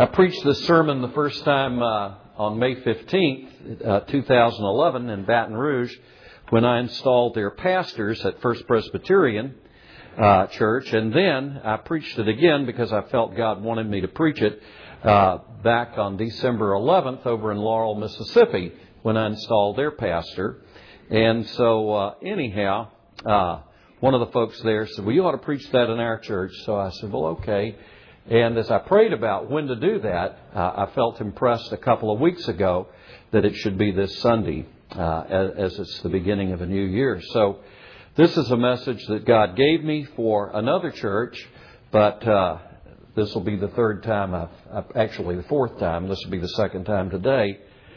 I preached this sermon the first time on May 15th, 2011 in Baton Rouge when I installed their pastors at First Presbyterian Church. And then I preached it again because I felt God wanted me to preach it back on December 11th over in Laurel, Mississippi when I installed their pastor. And so anyhow, one of the folks there said, well, you ought to preach that in our church. So I said, well, okay. And as I prayed about when to do that, I felt impressed a couple of weeks ago that it should be this Sunday, as it's the beginning of a new year. So this is a message that God gave me for another church, but this will be the third time, actually the fourth time. This will be the second time today.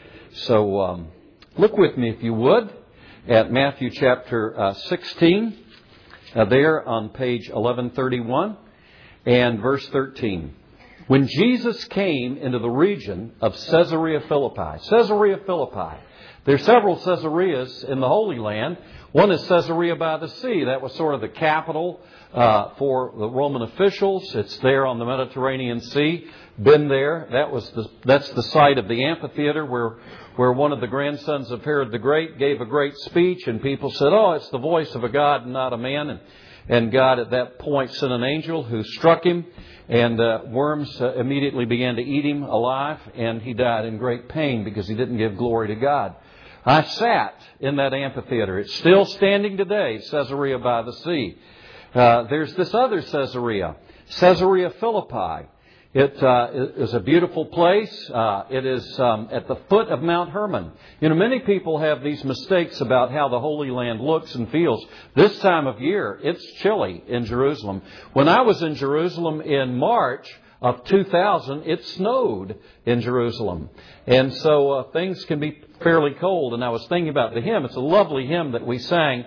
So look with me, if you would, at Matthew chapter 16, there on page 1131. And verse 13, when Jesus came into the region of Caesarea Philippi. Caesarea Philippi. There are several Caesareas in the Holy Land. One is Caesarea by the Sea. That was sort of the capital for the Roman officials. It's there on the Mediterranean Sea. Been there. That's the site of the amphitheater where one of the grandsons of Herod the Great gave a great speech, and people said, oh, it's the voice of a God and not a man. And God at that point sent an angel who struck him, and worms immediately began to eat him alive, and he died in great pain because he didn't give glory to God. I sat in that amphitheater. It's still standing today, Caesarea by the Sea. There's this other Caesarea, Caesarea Philippi. It is a beautiful place. It is at the foot of Mount Hermon. You know, many people have these mistakes about how the Holy Land looks and feels. This time of year, it's chilly in Jerusalem. When I was in Jerusalem in March of 2000, it snowed in Jerusalem. And so things can be fairly cold. And I was thinking about the hymn. It's a lovely hymn that we sang.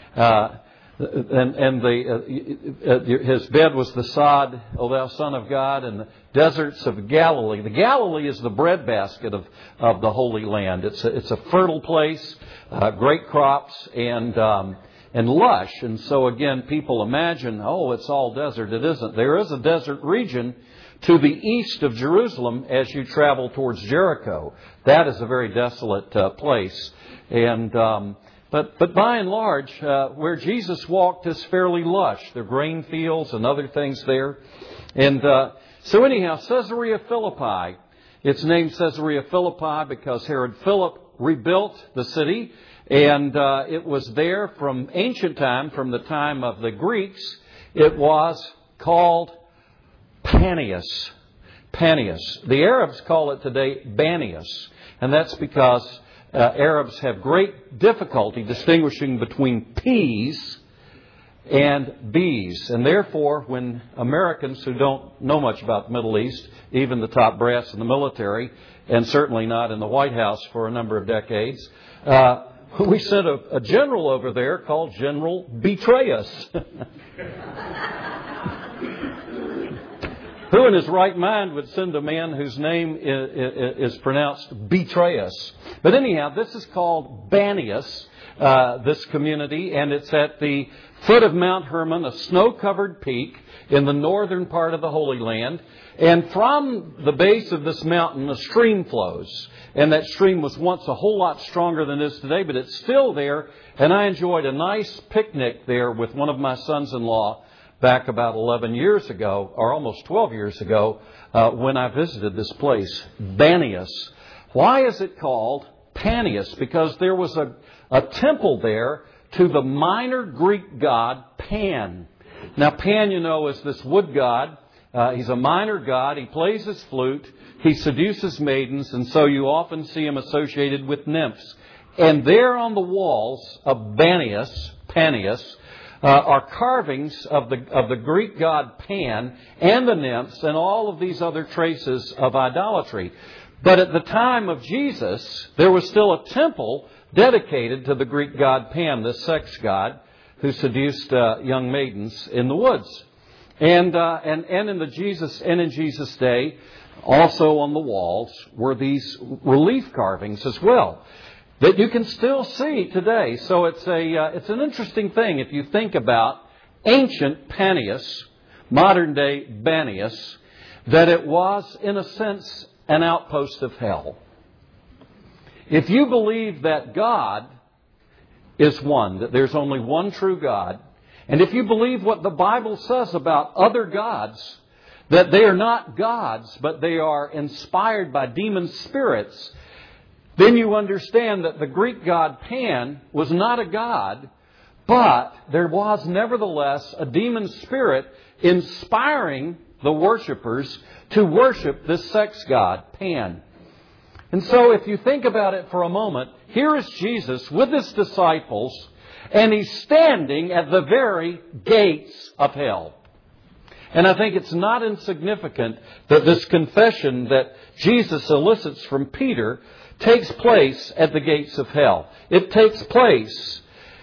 His bed was the sod, O thou Son of God, and the deserts of Galilee. The Galilee is the breadbasket of the Holy Land. It's a fertile place, great crops, and lush. And so again, people imagine, oh, it's all desert. It isn't. There is a desert region to the east of Jerusalem as you travel towards Jericho. That is a very desolate place, and But by and large, where Jesus walked is fairly lush. There are grain fields and other things there. And so anyhow, Caesarea Philippi. It's named Caesarea Philippi because Herod Philip rebuilt the city. And it was there from ancient time, from the time of the Greeks. It was called Panias. Panias. The Arabs call it today Banias. And that's because Arabs have great difficulty distinguishing between P's and B's. And therefore, when Americans who don't know much about the Middle East, even the top brass in the military, and certainly not in the White House for a number of decades, we sent a general over there called General Betrayus. Who in his right mind would send a man whose name is pronounced Betrayus? But anyhow, this is called Banias, this community, and it's at the foot of Mount Hermon, a snow-covered peak in the northern part of the Holy Land. And from the base of this mountain, a stream flows. And that stream was once a whole lot stronger than it is today, but it's still there. And I enjoyed a nice picnic there with one of my sons-in-law back about 11 years ago, or almost 12 years ago, when I visited this place, Banias. Why is it called Panias? Because there was a temple there to the minor Greek god Pan. Now, Pan, you know, is this wood god. He's a minor god. He plays his flute. He seduces maidens, and so you often see him associated with nymphs. And there on the walls of Panias, are carvings of the Greek god Pan and the nymphs and all of these other traces of idolatry. But at the time of Jesus, there was still a temple dedicated to the Greek god Pan, this sex god who seduced young maidens in the woods. And in Jesus' day, also on the walls were these relief carvings as well, that you can still see today. So it's an interesting thing if you think about ancient Panias, modern day Banias, that it was, in a sense, an outpost of hell. If you believe that God is one, that there's only one true God, and if you believe what the Bible says about other gods, that they are not gods, but they are inspired by demon spirits, then you understand that the Greek god Pan was not a god, but there was nevertheless a demon spirit inspiring the worshipers to worship this sex god, Pan. And so if you think about it for a moment, here is Jesus with His disciples, and He's standing at the very gates of hell. And I think it's not insignificant that this confession that Jesus elicits from Peter takes place at the gates of hell. It takes place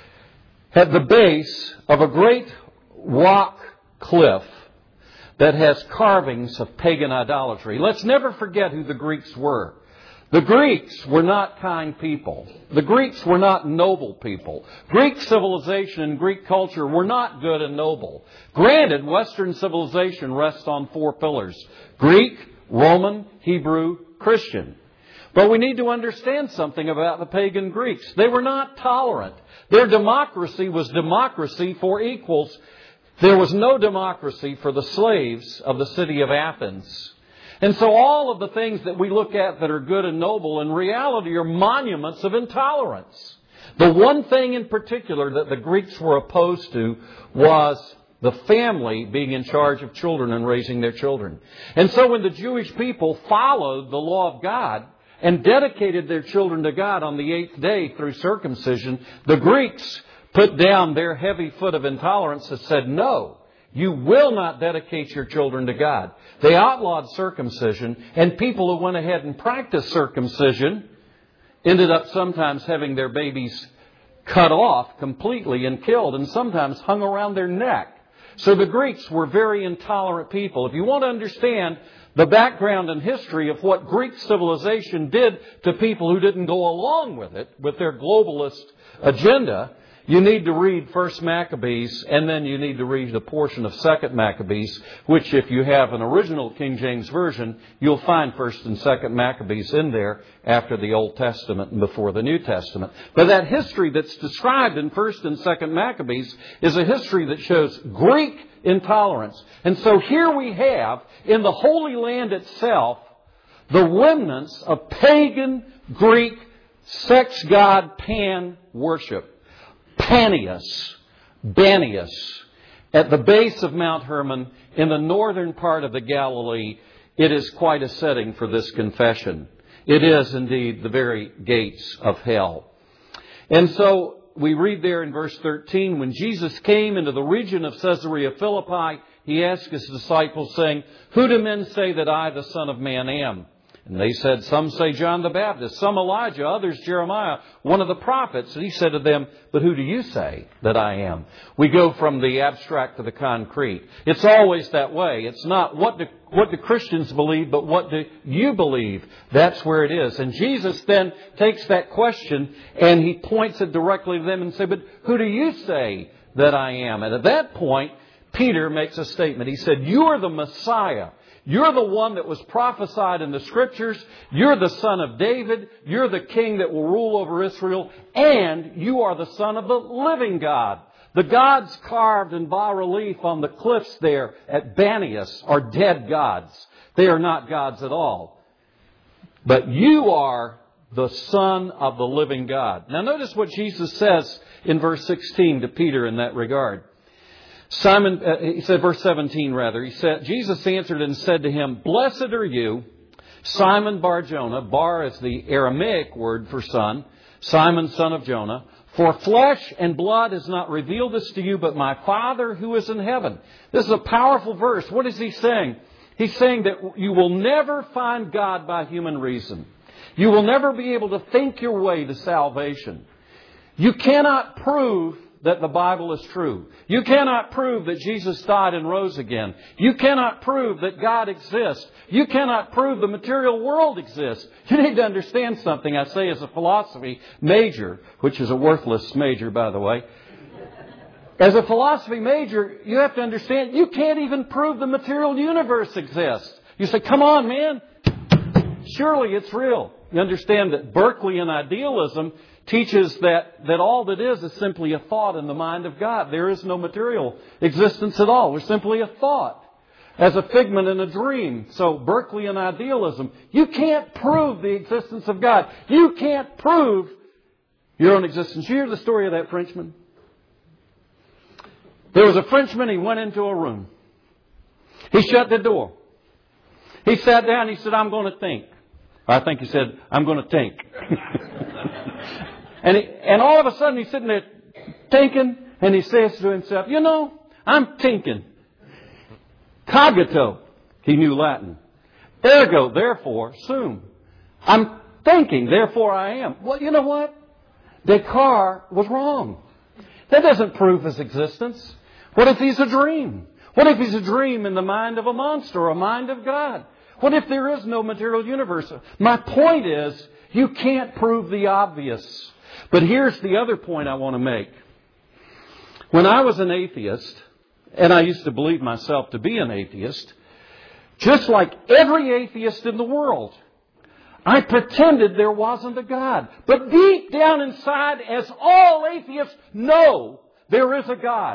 at the base of a great rock cliff that has carvings of pagan idolatry. Let's never forget who the Greeks were. The Greeks were not kind people. The Greeks were not noble people. Greek civilization and Greek culture were not good and noble. Granted, Western civilization rests on 4 pillars: Greek, Roman, Hebrew, Christian. But we need to understand something about the pagan Greeks. They were not tolerant. Their democracy was democracy for equals. There was no democracy for the slaves of the city of Athens. And so all of the things that we look at that are good and noble in reality are monuments of intolerance. The one thing in particular that the Greeks were opposed to was the family being in charge of children and raising their children. And so when the Jewish people followed the law of God and dedicated their children to God on the 8th day through circumcision, the Greeks put down their heavy foot of intolerance and said, no, you will not dedicate your children to God. They outlawed circumcision, and people who went ahead and practiced circumcision ended up sometimes having their babies cut off completely and killed, and sometimes hung around their neck. So the Greeks were very intolerant people. If you want to understand the background and history of what Greek civilization did to people who didn't go along with it, with their globalist agenda, you need to read 1st Maccabees, and then you need to read a portion of 2nd Maccabees, which if you have an original King James Version, you'll find 1st and 2nd Maccabees in there after the Old Testament and before the New Testament. But that history that's described in 1st and 2nd Maccabees is a history that shows Greek intolerance. And so here we have, in the Holy Land itself, the remnants of pagan Greek sex god Pan worship. Banias, at the base of Mount Hermon in the northern part of the Galilee. It is quite a setting for this confession. It is indeed the very gates of hell. And so we read there in verse 13, when Jesus came into the region of Caesarea Philippi, He asked His disciples, saying, who do men say that I, the Son of Man, am? And they said, some say John the Baptist, some Elijah, others Jeremiah, one of the prophets. And He said to them, but who do you say that I am? We go from the abstract to the concrete. It's always that way. It's not what do Christians believe, but what do you believe? That's where it is. And Jesus then takes that question and He points it directly to them and says, but who do you say that I am? And at that point, Peter makes a statement. He said, you are the Messiah. You're the one that was prophesied in the Scriptures. You're the son of David. You're the king that will rule over Israel. And you are the Son of the living God. The gods carved in bas-relief on the cliffs there at Banias are dead gods. They are not gods at all. But you are the Son of the living God. Now notice what Jesus says in verse 16 to Peter in that regard. He said, verse 17 rather, Jesus answered and said to him, blessed are you, Simon Bar-Jonah. Bar is the Aramaic word for son. Simon, son of Jonah. For flesh and blood has not revealed this to you, but my Father who is in heaven. This is a powerful verse. What is He saying? He's saying that you will never find God by human reason. You will never be able to think your way to salvation. You cannot prove that the Bible is true. You cannot prove that Jesus died and rose again. You cannot prove that God exists. You cannot prove the material world exists. You need to understand something I say as a philosophy major, which is a worthless major, by the way. As a philosophy major, you have to understand you can't even prove the material universe exists. You say, come on, man. Surely it's real. You understand that Berkeleyan idealism teaches that all that is simply a thought in the mind of God. There is no material existence at all. We're simply a thought, as a figment in a dream. So Berkeleyan idealism, you can't prove the existence of God. You can't prove your own existence. You hear the story of that Frenchman? There was a Frenchman, he went into a room. He shut the door. He sat down, he said, I'm going to think. I think he said, I'm going to think. and all of a sudden he's sitting there thinking, and he says to himself, you know, I'm thinking. Cogito, he knew Latin. Ergo, therefore, sum. I'm thinking, therefore I am. Well, you know what? Descartes was wrong. That doesn't prove his existence. What if he's a dream? What if he's a dream in the mind of a monster or a mind of God? What if there is no material universe? My point is, you can't prove the obvious. But here's the other point I want to make. When I was an atheist, and I used to believe myself to be an atheist, just like every atheist in the world, I pretended there wasn't a God. But deep down inside, as all atheists know, there is a God.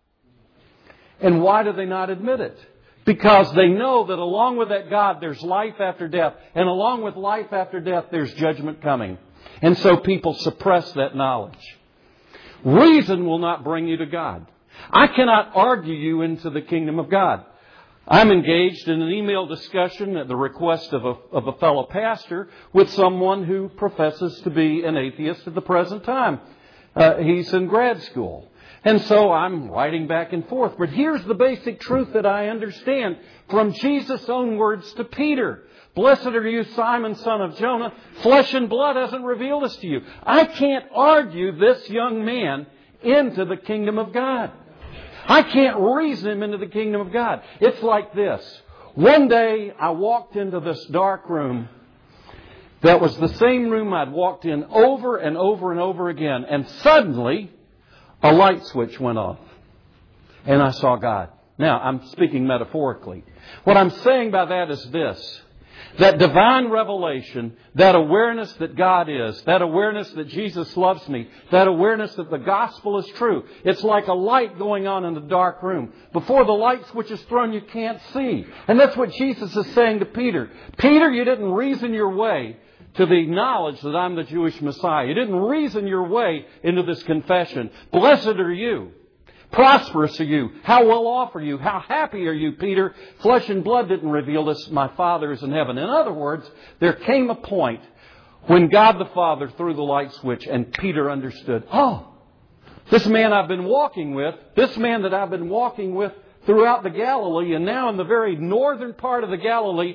And why do they not admit it? Because they know that along with that God, there's life after death. And along with life after death, there's judgment coming. And so people suppress that knowledge. Reason will not bring you to God. I cannot argue you into the kingdom of God. I'm engaged in an email discussion at the request of a fellow pastor with someone who professes to be an atheist at the present time. He's in grad school. And so I'm writing back and forth. But here's the basic truth that I understand from Jesus' own words to Peter. Blessed are you, Simon, son of Jonah. Flesh and blood hasn't revealed this to you. I can't argue this young man into the kingdom of God. I can't reason him into the kingdom of God. It's like this. One day I walked into this dark room that was the same room I'd walked in over and over and over again. And suddenly a light switch went off. And I saw God. Now, I'm speaking metaphorically. What I'm saying by that is this. That divine revelation, that awareness that God is, that awareness that Jesus loves me, that awareness that the gospel is true. It's like a light going on in the dark room. Before the light switch is thrown, you can't see. And that's what Jesus is saying to Peter. Peter, you didn't reason your way to the knowledge that I'm the Jewish Messiah. You didn't reason your way into this confession. Blessed are you. Prosperous are you. How well off are you? How happy are you, Peter? Flesh and blood didn't reveal this. My Father is in heaven. In other words, there came a point when God the Father threw the light switch and Peter understood, oh, this man I've been walking with, this man that I've been walking with throughout the Galilee, and now in the very northern part of the Galilee,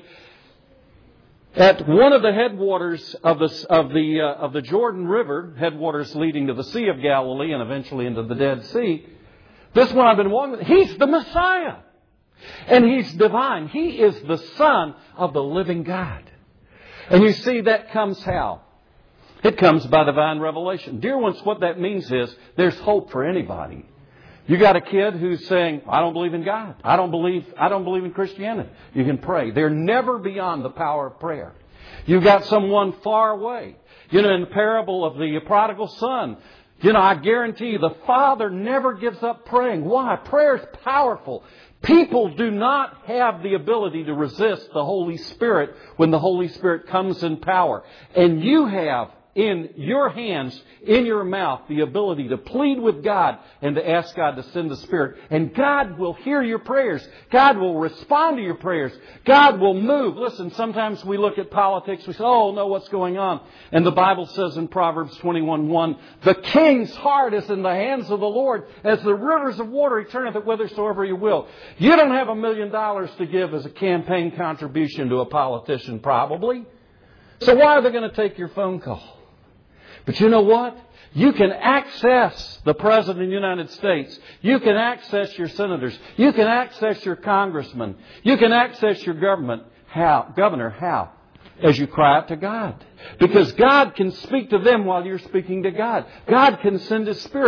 at one of the headwaters of the Jordan River, headwaters leading to the Sea of Galilee and eventually into the Dead Sea, this one I've been walking with, He's the Messiah. And He's divine. He is the Son of the living God. And you see, that comes how? It comes by divine revelation. Dear ones, what that means is there's hope for anybody. You got a kid who's saying, I don't believe in God. I don't believe in Christianity. You can pray. They're never beyond the power of prayer. You've got someone far away. You know, in the parable of the prodigal son, you know, I guarantee you the Father never gives up praying. Why? Prayer is powerful. People do not have the ability to resist the Holy Spirit when the Holy Spirit comes in power. And you have in your hands, in your mouth, the ability to plead with God and to ask God to send the Spirit. And God will hear your prayers. God will respond to your prayers. God will move. Listen, sometimes we look at politics. We say, oh, no, what's going on? And the Bible says in Proverbs 21:1, the king's heart is in the hands of the Lord. As the rivers of water, He turneth it whithersoever He will. You don't have $1 million to give as a campaign contribution to a politician, probably. So why are they going to take your phone call? But you know what? You can access the President of the United States. You can access your senators. You can access your congressman. You can access your government. How? Governor, how? As you cry out to God. Because God can speak to them while you're speaking to God. God can send His Spirit.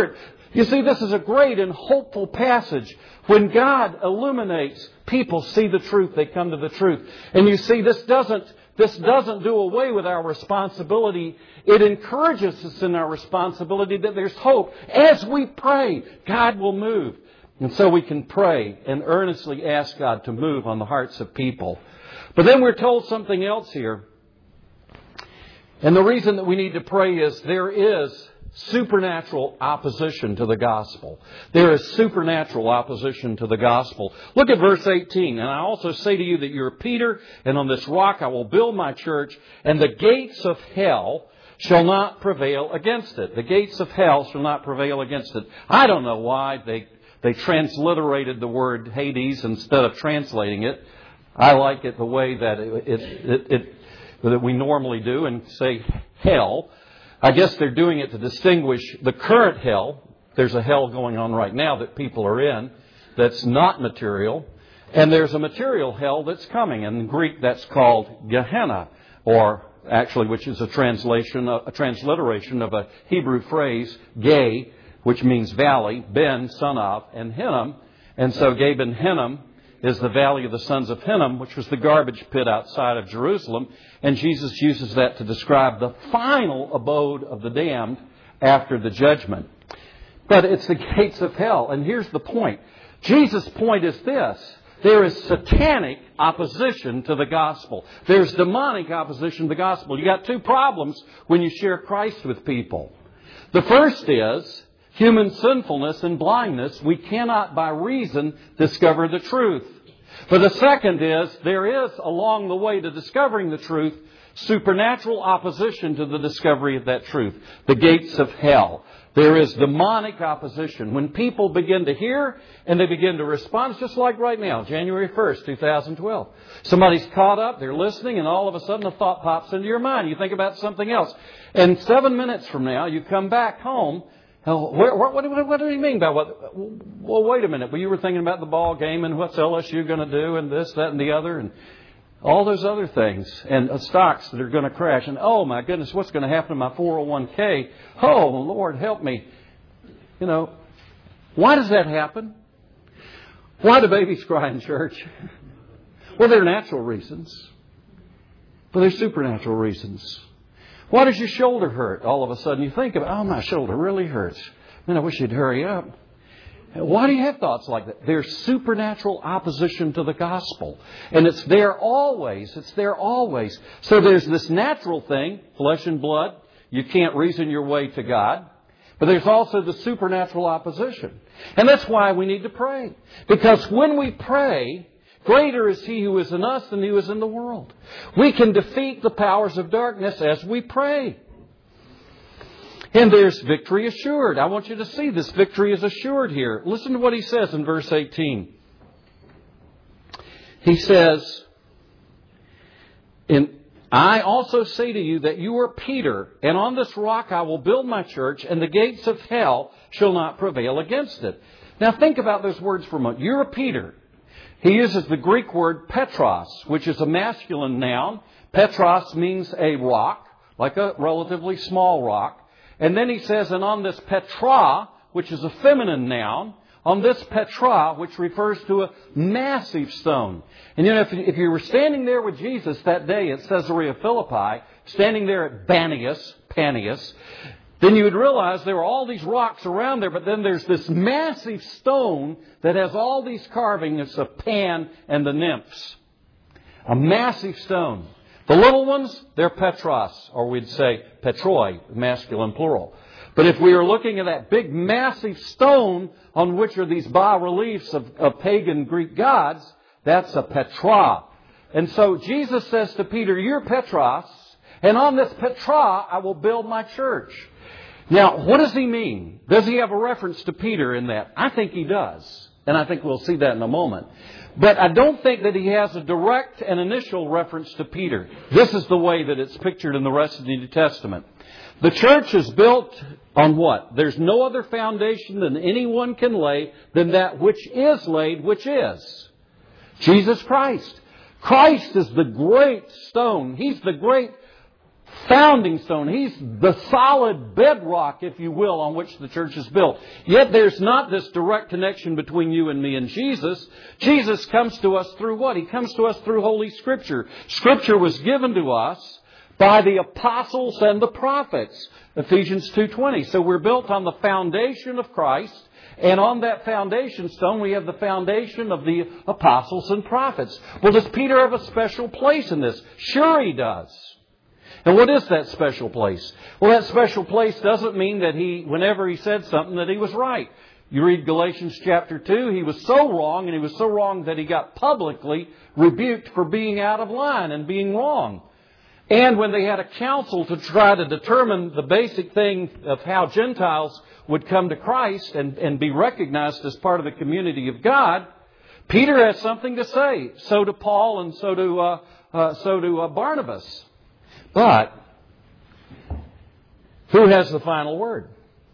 You see, this is a great and hopeful passage. When God illuminates, people see the truth. They come to the truth. And you see, this doesn't do away with our responsibility. It encourages us in our responsibility that there's hope. As we pray, God will move. And so we can pray and earnestly ask God to move on the hearts of people. But then we're told something else here. And the reason that we need to pray is there is supernatural opposition to the gospel. There is supernatural opposition to the gospel. Look at verse 18. And I also say to you that you're Peter, and on this rock I will build my church, and the gates of hell shall not prevail against it. The gates of hell shall not prevail against it. I don't know why they transliterated the word Hades instead of translating it. I like it the way that that we normally do and say hell. I guess they're doing it to distinguish the current hell. There's a hell going on right now that people are in that's not material. And there's a material hell that's coming. In Greek, that's called Gehenna, or actually, which is a transliteration of a Hebrew phrase, Gay, which means valley, Ben, son of, and Hinnom. And so Gay Ben Hinnom is the valley of the sons of Hinnom, which was the garbage pit outside of Jerusalem. And Jesus uses that to describe the final abode of the damned after the judgment. But it's the gates of hell. And here's the point. Jesus' point is this. There is satanic opposition to the gospel. There's demonic opposition to the gospel. You got two problems when you share Christ with people. The first is human sinfulness and blindness. We cannot by reason discover the truth. But the second is, there is, along the way to discovering the truth, supernatural opposition to the discovery of that truth. The gates of hell. There is demonic opposition. When people begin to hear and they begin to respond, it's just like right now, January 1st, 2012. Somebody's caught up, they're listening, and all of a sudden a thought pops into your mind. You think about something else. And 7 minutes from now, you come back home. What do you mean by what? Well, wait a minute. Well, you were thinking about the ball game and what's LSU going to do and this, that, and the other, and all those other things, and stocks that are going to crash. And oh my goodness, what's going to happen to my 401k? Oh, Lord, help me. You know, why does that happen? Why do babies cry in church? Well, there are natural reasons, but there's supernatural reasons. Why does your shoulder hurt? All of a sudden you think about, oh, my shoulder really hurts. Man, I wish you'd hurry up. Why do you have thoughts like that? There's supernatural opposition to the gospel. And it's there always. It's there always. So there's this natural thing, flesh and blood. You can't reason your way to God. But there's also the supernatural opposition. And that's why we need to pray. Because when we pray, greater is He who is in us than He who is in the world. We can defeat the powers of darkness as we pray. And there's victory assured. I want you to see this victory is assured here. Listen to what He says in verse 18. He says, I also say to you that you are Peter, and on this rock I will build my church, and the gates of hell shall not prevail against it. Now think about those words for a moment. You're a Peter. He uses the Greek word Petros, which is a masculine noun. Petros means a rock, like a relatively small rock. And then he says, and on this Petra, which is a feminine noun, on this Petra, which refers to a massive stone. And you know, if you were standing there with Jesus that day at Caesarea Philippi, standing there at Panias, then you would realize there were all these rocks around there, but then there's this massive stone that has all these carvings of Pan and the nymphs. A massive stone. The little ones, they're Petros, or we'd say Petroi, masculine plural. But if we are looking at that big massive stone on which are these bas-reliefs of pagan Greek gods, that's a Petra. And so Jesus says to Peter, you're Petros, and on this Petra I will build my church. Now, what does he mean? Does he have a reference to Peter in that? I think he does. And I think we'll see that in a moment. But I don't think that he has a direct and initial reference to Peter. This is the way that it's pictured in the rest of the New Testament. The church is built on what? There's no other foundation than anyone can lay than that which is laid, which is Jesus Christ. Christ is the great stone. He's the great founding stone. He's the solid bedrock, if you will, on which the church is built. Yet there's not this direct connection between you and me and Jesus. Jesus comes to us through what? He comes to us through Holy Scripture. Scripture was given to us by the apostles and the prophets. Ephesians 2:20. So we're built on the foundation of Christ. And on that foundation stone, we have the foundation of the apostles and prophets. Well, does Peter have a special place in this? Sure he does. And what is that special place? Well, that special place doesn't mean that whenever he said something, that he was right. You read Galatians chapter 2, he was so wrong, and he was so wrong that he got publicly rebuked for being out of line and being wrong. And when they had a council to try to determine the basic thing of how Gentiles would come to Christ and be recognized as part of the community of God, Peter has something to say. So do Paul and so do Barnabas. But who has the final word?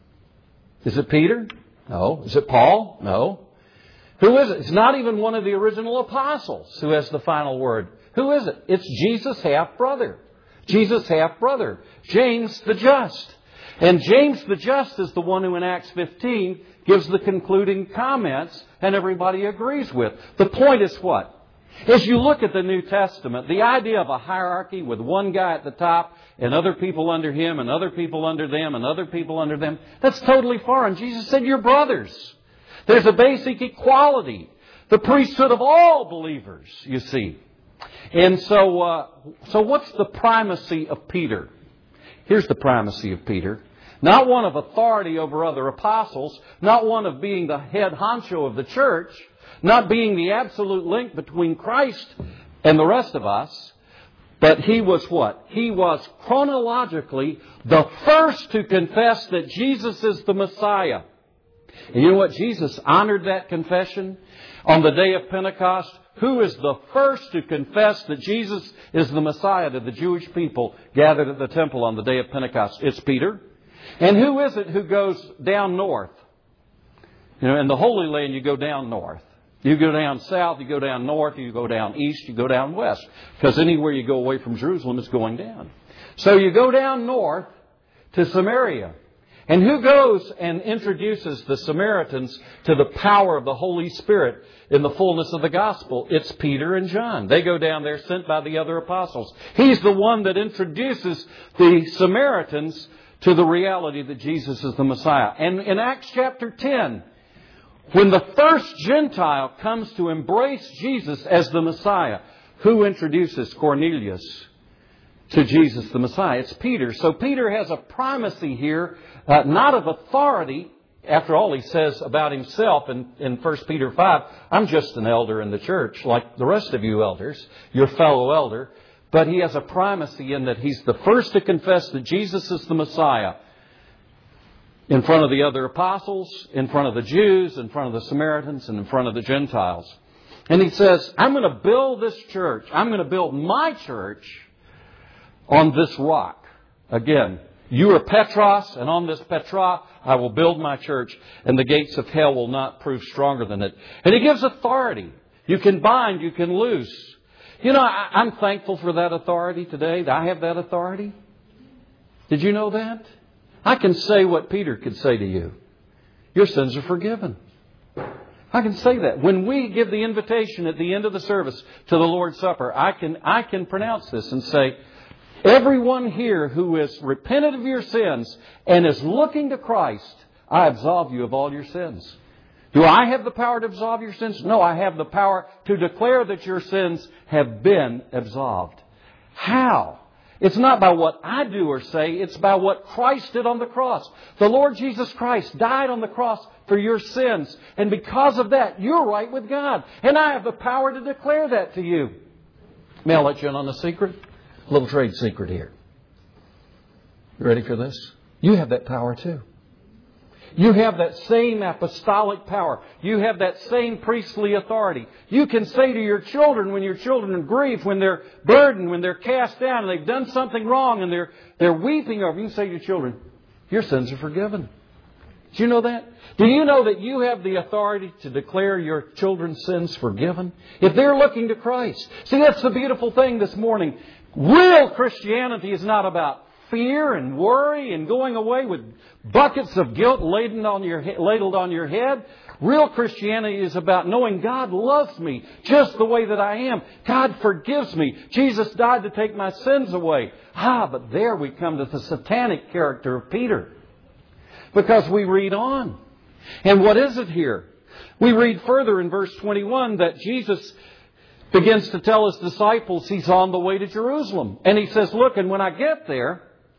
Is it Peter? No. Is it Paul? No. Who is it? It's not even one of the original apostles who has the final word. Who is it? It's Jesus' half-brother. Jesus' half-brother. James the Just. And James the Just is the one who in Acts 15 gives the concluding comments and everybody agrees with. The point is what? As you look at the New Testament, the idea of a hierarchy with one guy at the top and other people under him and other people under them and other people under them, that's totally foreign. Jesus said, you're brothers. There's a basic equality. The priesthood of all believers, you see. And so what's the primacy of Peter? Here's the primacy of Peter. Not one of authority over other apostles, not one of being the head honcho of the church, not being the absolute link between Christ and the rest of us, but he was what? He was chronologically the first to confess that Jesus is the Messiah. And you know what? Jesus honored that confession on the day of Pentecost. Who is the first to confess that Jesus is the Messiah to the Jewish people gathered at the temple on the day of Pentecost? It's Peter. And who is it who goes down north? You know, in the Holy Land, you go down north. You go down south, you go down north, you go down east, you go down west. Because anywhere you go away from Jerusalem is going down. So you go down north to Samaria. And who goes and introduces the Samaritans to the power of the Holy Spirit in the fullness of the gospel? It's Peter and John. They go down there sent by the other apostles. He's the one that introduces the Samaritans to the reality that Jesus is the Messiah. And in Acts chapter 10, when the first Gentile comes to embrace Jesus as the Messiah, who introduces Cornelius to Jesus the Messiah? It's Peter. So Peter has a primacy here, not of authority. After all, he says about himself in 1 Peter 5, I'm just an elder in the church, like the rest of you elders, your fellow elder. But he has a primacy in that he's the first to confess that Jesus is the Messiah in front of the other apostles, in front of the Jews, in front of the Samaritans, and in front of the Gentiles. And he says, I'm going to build this church. I'm going to build my church on this rock. Again, you are Petros, and on this Petra I will build my church, and the gates of hell will not prove stronger than it. And he gives authority. You can bind, you can loose. You know, I'm thankful for that authority today. I have that authority. Did you know that? I can say what Peter could say to you. Your sins are forgiven. I can say that. When we give the invitation at the end of the service to the Lord's Supper, I can pronounce this and say, everyone here who is repentant of your sins and is looking to Christ, I absolve you of all your sins. Do I have the power to absolve your sins? No, I have the power to declare that your sins have been absolved. How? It's not by what I do or say. It's by what Christ did on the cross. The Lord Jesus Christ died on the cross for your sins. And because of that, you're right with God. And I have the power to declare that to you. May I let you in on a secret? A little trade secret here. You ready for this? You have that power too. You have that same apostolic power. You have that same priestly authority. You can say to your children when your children grieve, when they're burdened, when they're cast down and they've done something wrong and they're weeping over, you can say to your children, your sins are forgiven. Do you know that? Do you know that you have the authority to declare your children's sins forgiven? If they're looking to Christ. See, that's the beautiful thing this morning. Real Christianity is not about fear and worry and going away with buckets of guilt ladled on your head. Real Christianity is about knowing God loves me just the way that I am. God forgives me. Jesus died to take my sins away. But there we come to the satanic character of Peter. Because we read on. And what is it here? We read further in verse 21 that Jesus begins to tell His disciples He's on the way to Jerusalem. And He says, look, and when I get there,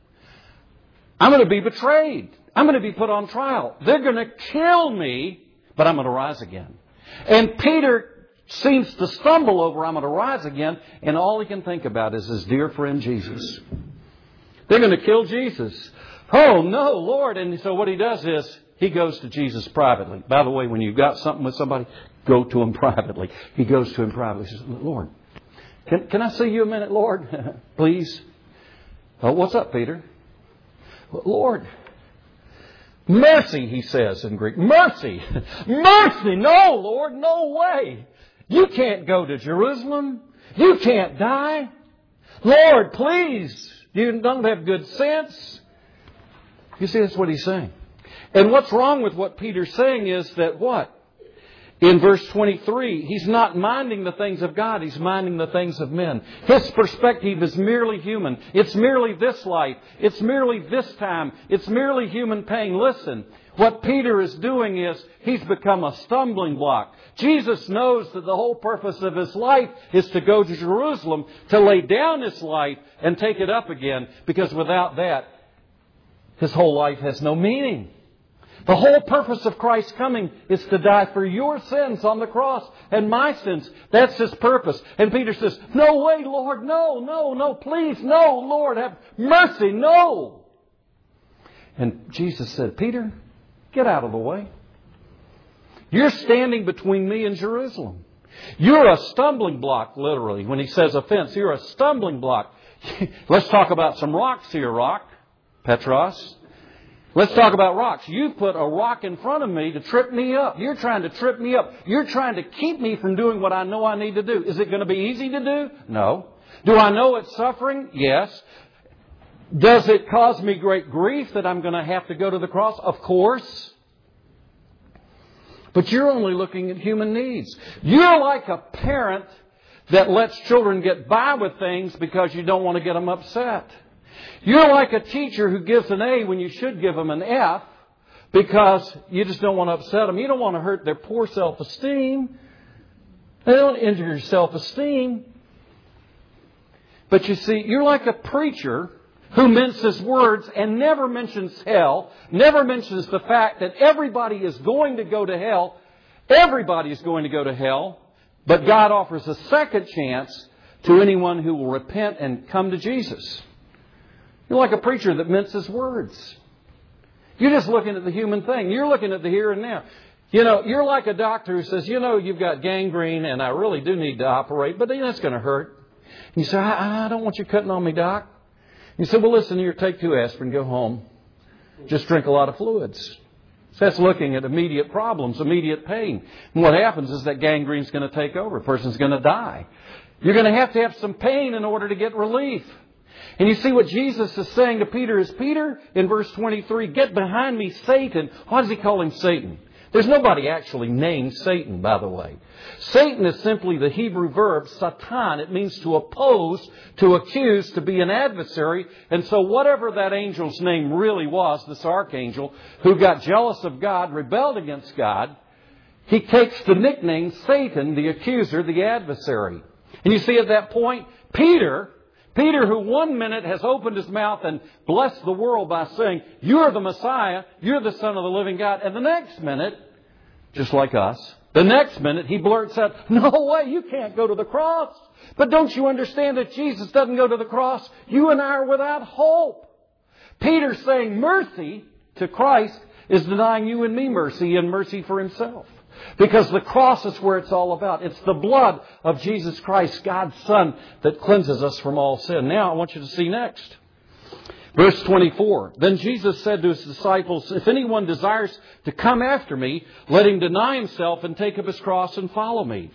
I'm going to be betrayed. I'm going to be put on trial. They're going to kill me, but I'm going to rise again. And Peter seems to stumble over, I'm going to rise again, and all he can think about is his dear friend Jesus. They're going to kill Jesus. Oh, no, Lord. And so what he does is he goes to Jesus privately. By the way, when you've got something with somebody, go to him privately. He goes to him privately. He says, Lord, can I see you a minute, Lord? Please. What's up, Peter? Lord, mercy, he says in Greek. Mercy. Mercy. No, Lord, no way. You can't go to Jerusalem. You can't die. Lord, please. You don't have good sense. You see, that's what he's saying. And what's wrong with what Peter's saying is that what? In verse 23, he's not minding the things of God. He's minding the things of men. His perspective is merely human. It's merely this life. It's merely this time. It's merely human pain. Listen, what Peter is doing is he's become a stumbling block. Jesus knows that the whole purpose of His life is to go to Jerusalem, to lay down His life and take it up again. Because without that, His whole life has no meaning. The whole purpose of Christ's coming is to die for your sins on the cross and my sins. That's His purpose. And Peter says, no way, Lord, no, please, no, Lord, have mercy, no. And Jesus said, Peter, get out of the way. You're standing between me and Jerusalem. You're a stumbling block, literally. When he says offense, you're a stumbling block. Let's talk about some rocks here, rock. Petros. Let's talk about rocks. You put a rock in front of me to trip me up. You're trying to trip me up. You're trying to keep me from doing what I know I need to do. Is it going to be easy to do? No. Do I know it's suffering? Yes. Does it cause me great grief that I'm going to have to go to the cross? Of course. But you're only looking at human needs. You're like a parent that lets children get by with things because you don't want to get them upset. You're like a teacher who gives an A when you should give them an F because you just don't want to upset them. You don't want to hurt their poor self-esteem. They don't injure your self-esteem. But you see, you're like a preacher who minces words and never mentions hell, never mentions the fact that everybody is going to go to hell. Everybody is going to go to hell, but God offers a second chance to anyone who will repent and come to Jesus. You're like a preacher that minces words. You're just looking at the human thing. You're looking at the here and now. You know, you're like a doctor who says, you've got gangrene and I really do need to operate, but that's going to hurt. And you say, I don't want you cutting on me, doc. You say, well, listen here, take 2 aspirin, go home. Just drink a lot of fluids. So that's looking at immediate problems, immediate pain. And what happens is that gangrene's going to take over. A person's going to die. You're going to have some pain in order to get relief. And you see what Jesus is saying to Peter is, Peter, in verse 23, get behind me, Satan. Why does he call him Satan? There's nobody actually named Satan, by the way. Satan is simply the Hebrew verb satan. It means to oppose, to accuse, to be an adversary. And so whatever that angel's name really was, this archangel, who got jealous of God, rebelled against God, he takes the nickname Satan, the accuser, the adversary. And you see at that point, Peter, who one minute has opened his mouth and blessed the world by saying, you're the Messiah, you're the Son of the living God. And the next minute, just like us, the next minute he blurts out, no way, you can't go to the cross. But don't you understand that Jesus doesn't go to the cross? You and I are without hope. Peter saying mercy to Christ is denying you and me mercy and mercy for himself. Because the cross is where it's all about. It's the blood of Jesus Christ, God's Son, that cleanses us from all sin. Now I want you to see next. Verse 24. Then Jesus said to His disciples, if anyone desires to come after me, let him deny himself and take up his cross and follow me.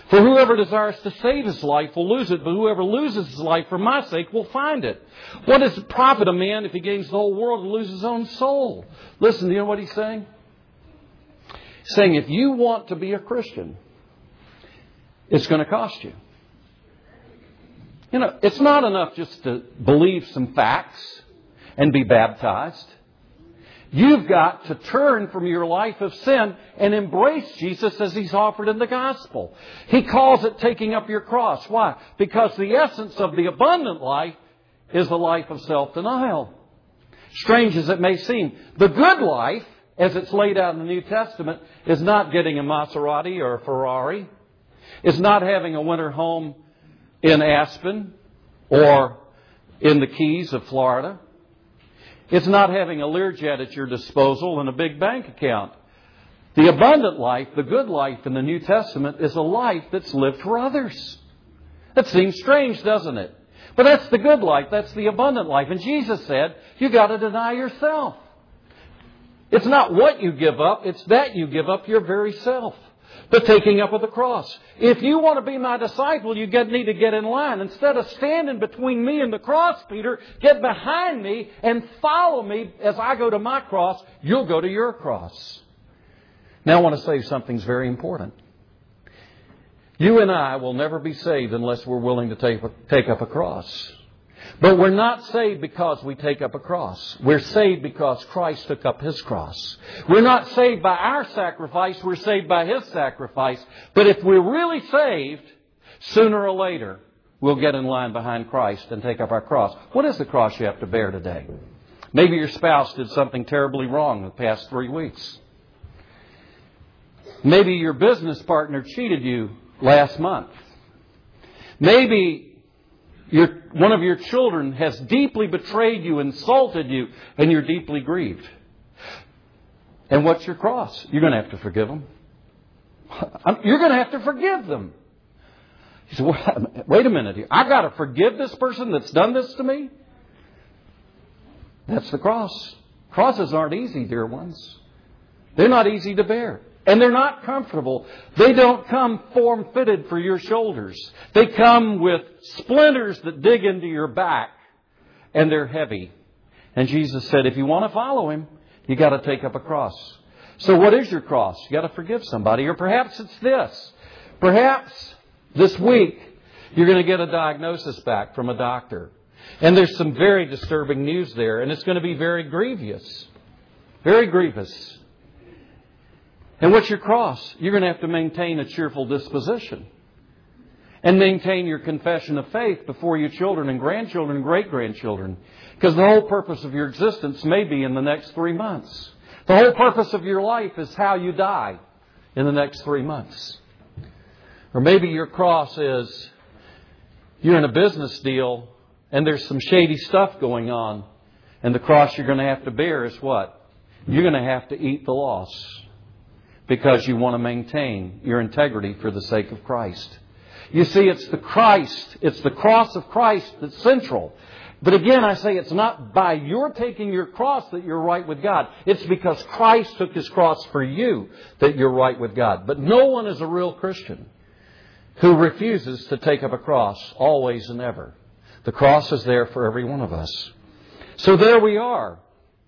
For whoever desires to save his life will lose it, but whoever loses his life for my sake will find it. What does it profit a man if he gains the whole world and loses his own soul? Listen, do you know what he's saying? He's saying if you want to be a Christian, it's going to cost you. You know, it's not enough just to believe some facts and be baptized. You've got to turn from your life of sin and embrace Jesus as He's offered in the gospel. He calls it taking up your cross. Why? Because the essence of the abundant life is the life of self-denial. Strange as it may seem, the good life, as it's laid out in the New Testament, is not getting a Maserati or a Ferrari. It's not having a winter home in Aspen or in the Keys of Florida. It's not having a Learjet at your disposal and a big bank account. The abundant life, the good life in the New Testament, is a life that's lived for others. That seems strange, doesn't it? But that's the good life. That's the abundant life. And Jesus said, you've got to deny yourself. It's not what you give up. It's that you give up your very self. The taking up of the cross. If you want to be my disciple, you need to get in line. Instead of standing between me and the cross, Peter, get behind me and follow me as I go to my cross. You'll go to your cross. Now I want to say something's very important. You and I will never be saved unless we're willing to take up a cross. But we're not saved because we take up a cross. We're saved because Christ took up His cross. We're not saved by our sacrifice. We're saved by His sacrifice. But if we're really saved, sooner or later, we'll get in line behind Christ and take up our cross. What is the cross you have to bear today? Maybe your spouse did something terribly wrong the past 3 weeks. Maybe your business partner cheated you last month. Maybe one of your children has deeply betrayed you, insulted you, and you're deeply grieved. And what's your cross? You're going to have to forgive them. You're going to have to forgive them. You say, wait a minute here. I've got to forgive this person that's done this to me? That's the cross. Crosses aren't easy, dear ones. They're not easy to bear. And they're not comfortable. They don't come form-fitted for your shoulders. They come with splinters that dig into your back. And they're heavy. And Jesus said, if you want to follow Him, you got to take up a cross. So what is your cross? You got to forgive somebody. Or perhaps it's this. Perhaps this week you're going to get a diagnosis back from a doctor. And there's some very disturbing news there. And it's going to be very grievous. Very grievous. And what's your cross? You're going to have to maintain a cheerful disposition. And maintain your confession of faith before your children and grandchildren and great-grandchildren. Because the whole purpose of your existence may be in the next 3 months. The whole purpose of your life is how you die in the next 3 months. Or maybe your cross is you're in a business deal and there's some shady stuff going on. And the cross you're going to have to bear is what? You're going to have to eat the loss. Because you want to maintain your integrity for the sake of Christ. You see, it's the cross of Christ that's central. But again, I say it's not by your taking your cross that you're right with God. It's because Christ took His cross for you that you're right with God. But no one is a real Christian who refuses to take up a cross always and ever. The cross is there for every one of us. So there we are.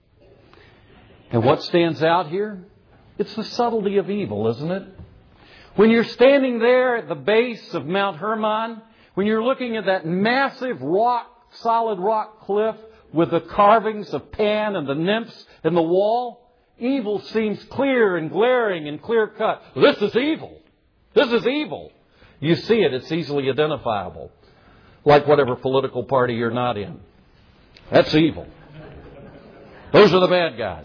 And what stands out here? It's the subtlety of evil, isn't it? When you're standing there at the base of Mount Hermon, when you're looking at that massive solid rock cliff with the carvings of Pan and the nymphs in the wall, evil seems clear and glaring and clear-cut. This is evil. This is evil. You see it, it's easily identifiable. Like whatever political party you're not in. That's evil. Those are the bad guys.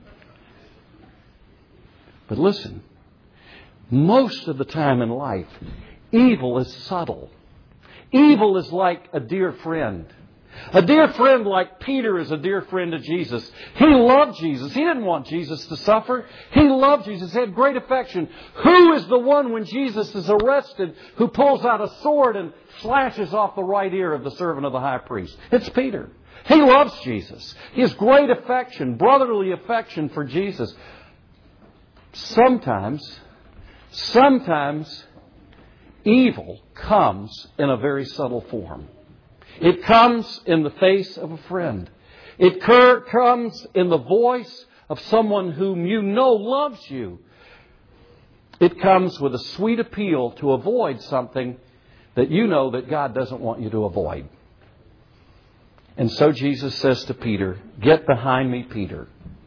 But listen, most of the time in life, evil is subtle. Evil is like a dear friend. A dear friend like Peter is a dear friend to Jesus. He loved Jesus. He didn't want Jesus to suffer. He loved Jesus. He had great affection. Who is the one when Jesus is arrested who pulls out a sword and slashes off the right ear of the servant of the high priest? It's Peter. He loves Jesus. He has great affection, brotherly affection for Jesus. Sometimes evil comes in a very subtle form. It comes in the face of a friend. It comes in the voice of someone whom you know loves you. It comes with a sweet appeal to avoid something that you know that God doesn't want you to avoid. And so Jesus says to Peter, "Get behind me, Peter."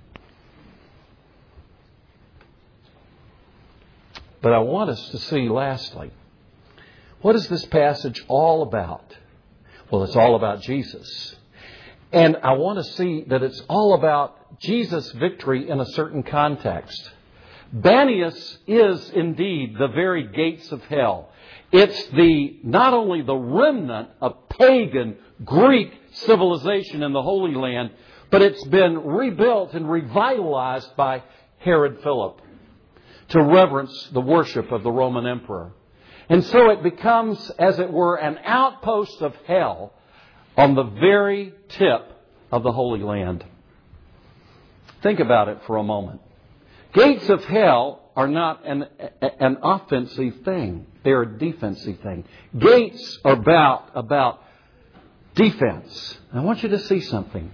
But I want us to see, lastly, what is this passage all about? Well, it's all about Jesus. And I want to see that it's all about Jesus' victory in a certain context. Banias is indeed the very gates of hell. It's not only the remnant of pagan Greek civilization in the Holy Land, but it's been rebuilt and revitalized by Herod Philip to reverence the worship of the Roman emperor. And so it becomes, as it were, an outpost of hell on the very tip of the Holy Land. Think about it for a moment. Gates of hell are not an offensive thing. They're a defensive thing. Gates are about defense. I want you to see something.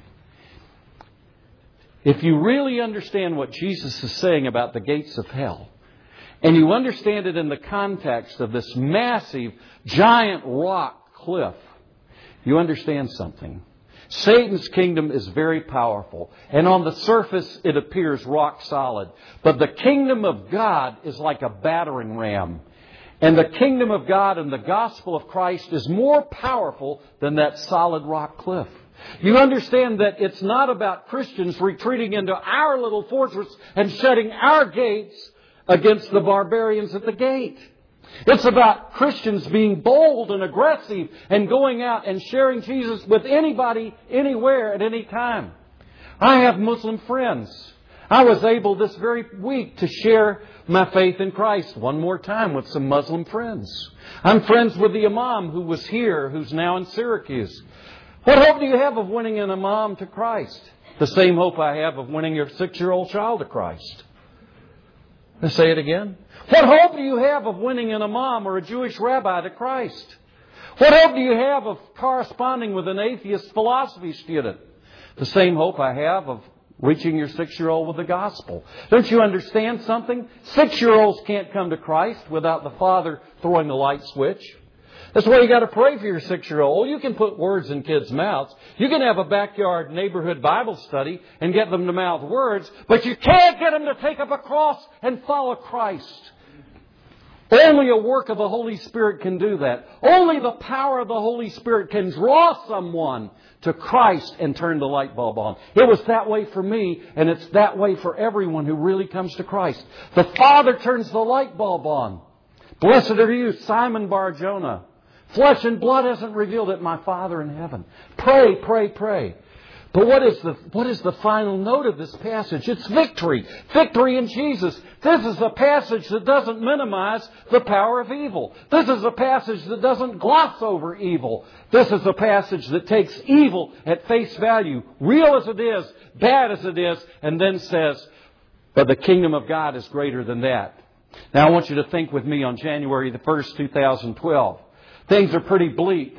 If you really understand what Jesus is saying about the gates of hell, and you understand it in the context of this massive, giant rock cliff, you understand something. Satan's kingdom is very powerful, and on the surface it appears rock solid. But the kingdom of God is like a battering ram. And the kingdom of God and the gospel of Christ is more powerful than that solid rock cliff. You understand that it's not about Christians retreating into our little fortress and shutting our gates against the barbarians at the gate. It's about Christians being bold and aggressive and going out and sharing Jesus with anybody, anywhere, at any time. I have Muslim friends. I was able this very week to share my faith in Christ one more time with some Muslim friends. I'm friends with the imam who was here, who's now in Syracuse. What hope do you have of winning an imam to Christ? The same hope I have of winning your 6-year-old child to Christ. Let's say it again. What hope do you have of winning an imam or a Jewish rabbi to Christ? What hope do you have of corresponding with an atheist philosophy student? The same hope I have of reaching your 6-year-old with the gospel. Don't you understand something? 6-year-olds can't come to Christ without the father throwing the light switch. That's why you got to pray for your 6-year-old. You can put words in kids' mouths. You can have a backyard neighborhood Bible study and get them to mouth words, but you can't get them to take up a cross and follow Christ. Only a work of the Holy Spirit can do that. Only the power of the Holy Spirit can draw someone to Christ and turn the light bulb on. It was that way for me, and it's that way for everyone who really comes to Christ. The Father turns the light bulb on. Blessed are you, Simon Bar-Jonah. Flesh and blood hasn't revealed it, my Father in heaven. Pray, pray, pray. But what is the final note of this passage? It's victory. Victory in Jesus. This is a passage that doesn't minimize the power of evil. This is a passage that doesn't gloss over evil. This is a passage that takes evil at face value, real as it is, bad as it is, and then says, but the kingdom of God is greater than that. Now I want you to think with me on January the 1st, 2012. Things are pretty bleak.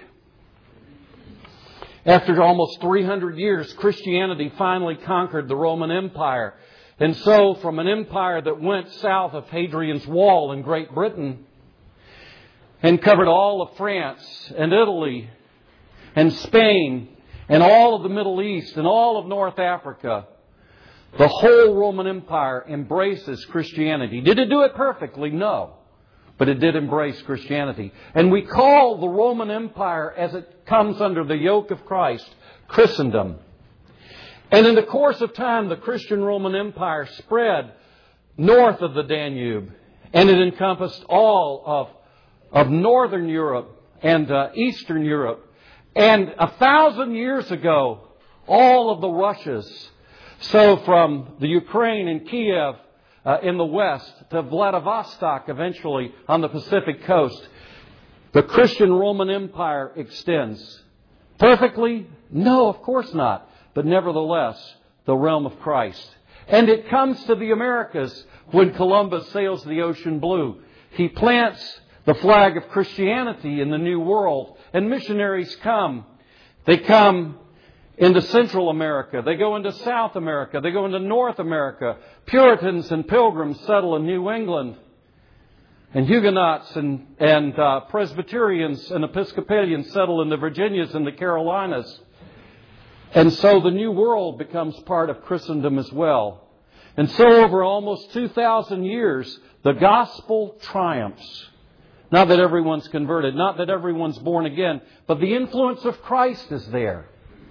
After almost 300 years, Christianity finally conquered the Roman Empire. And so, from an empire that went south of Hadrian's Wall in Great Britain and covered all of France and Italy and Spain and all of the Middle East and all of North Africa, the whole Roman Empire embraces Christianity. Did it do it perfectly? No. But it did embrace Christianity. And we call the Roman Empire, as it comes under the yoke of Christ, Christendom. And in the course of time, the Christian Roman Empire spread north of the Danube. And it encompassed all of Northern Europe and Eastern Europe. And 1,000 years ago, all of the Russias, so from the Ukraine and Kiev, in the west to Vladivostok eventually on the Pacific coast, the Christian Roman Empire extends. Perfectly? No, of course not. But nevertheless, the realm of Christ. And it comes to the Americas when Columbus sails the ocean blue. He plants the flag of Christianity in the New World. And missionaries come. They come into Central America. They go into South America. They go into North America. Puritans and Pilgrims settle in New England. And Huguenots and Presbyterians and Episcopalians settle in the Virginias and the Carolinas. And so the New World becomes part of Christendom as well. And so over almost 2,000 years, the gospel triumphs. Not that everyone's converted, not that everyone's born again, but the influence of Christ is there.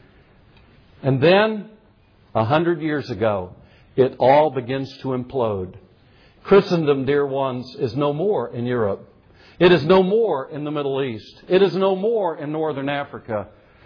And then, 100 years ago, it all begins to implode. Christendom, dear ones, is no more in Europe. It is no more in the Middle East. It is no more in Northern Africa.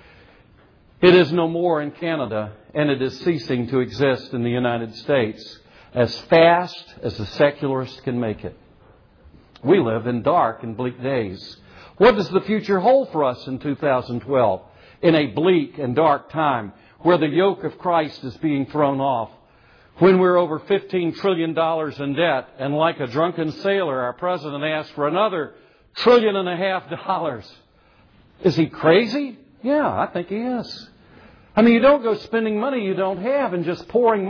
It is no more in Canada. And it is ceasing to exist in the United States as fast as the secularist can make it. We live in dark and bleak days. What does the future hold for us in 2012? In a bleak and dark time where the yoke of Christ is being thrown off. When we're over $15 trillion in debt, and like a drunken sailor, our president asked for another $1.5 trillion. Is he crazy? Yeah, I think he is. I mean, you don't go spending money you don't have and just pouring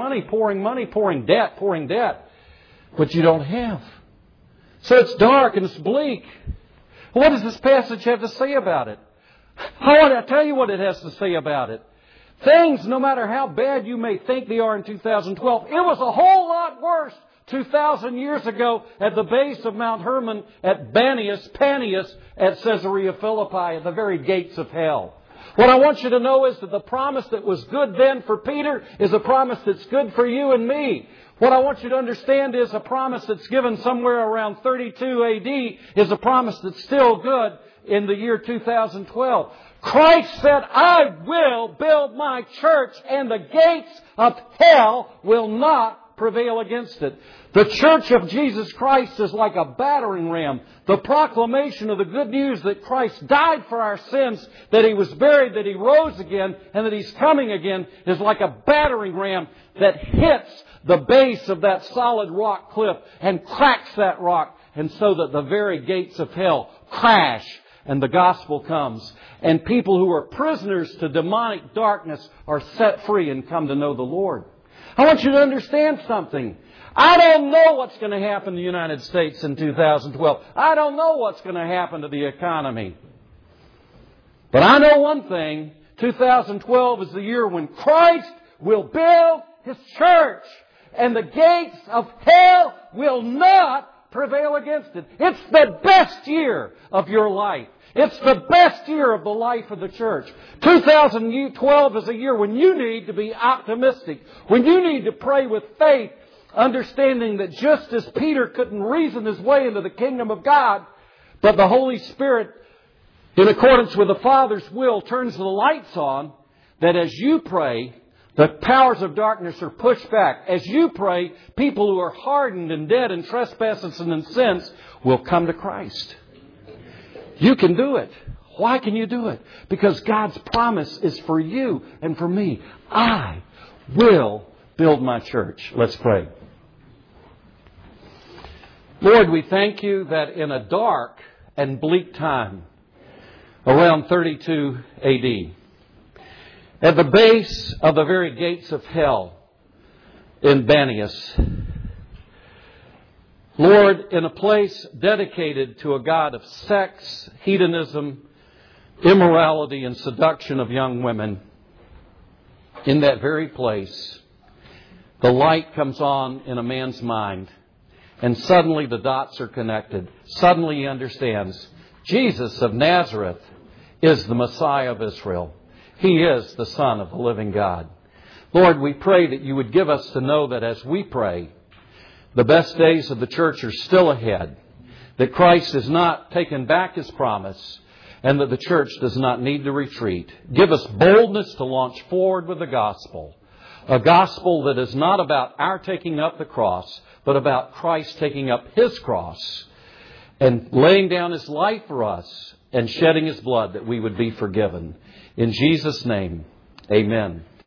debt, but you don't have. So it's dark and it's bleak. What does this passage have to say about it? I want to tell you what it has to say about it. Things, no matter how bad you may think they are in 2012, it was a whole lot worse 2,000 years ago at the base of Mount Hermon at Panias at Caesarea Philippi at the very gates of hell. What I want you to know is that the promise that was good then for Peter is a promise that's good for you and me. What I want you to understand is a promise that's given somewhere around 32 AD is a promise that's still good in the year 2012. Christ said, I will build my church and the gates of hell will not prevail against it. The church of Jesus Christ is like a battering ram. The proclamation of the good news that Christ died for our sins, that He was buried, that He rose again, and that He's coming again is like a battering ram that hits the base of that solid rock cliff and cracks that rock, and so that the very gates of hell crash and the gospel comes. And people who are prisoners to demonic darkness are set free and come to know the Lord. I want you to understand something. I don't know what's going to happen in the United States in 2012. I don't know what's going to happen to the economy. But I know one thing. 2012 is the year when Christ will build His church. And the gates of hell will not prevail against it. It's the best year of your life. It's the best year of the life of the church. 2012 is a year when you need to be optimistic. When you need to pray with faith, understanding that just as Peter couldn't reason his way into the kingdom of God, but the Holy Spirit, in accordance with the Father's will, turns the lights on, that as you pray, the powers of darkness are pushed back. As you pray, people who are hardened and dead in trespasses and in sins will come to Christ. You can do it. Why can you do it? Because God's promise is for you and for me. I will build my church. Let's pray. Lord, we thank You that in a dark and bleak time, around 32 AD, at the base of the very gates of hell in Panias, Lord, in a place dedicated to a God of sex, hedonism, immorality, and seduction of young women, in that very place, the light comes on in a man's mind, and suddenly the dots are connected. Suddenly he understands Jesus of Nazareth is the Messiah of Israel. He is the Son of the living God. Lord, we pray that You would give us to know that as we pray, the best days of the church are still ahead, that Christ has not taken back His promise, and that the church does not need to retreat. Give us boldness to launch forward with the gospel, a gospel that is not about our taking up the cross, but about Christ taking up His cross and laying down His life for us and shedding His blood that we would be forgiven. In Jesus' name, amen.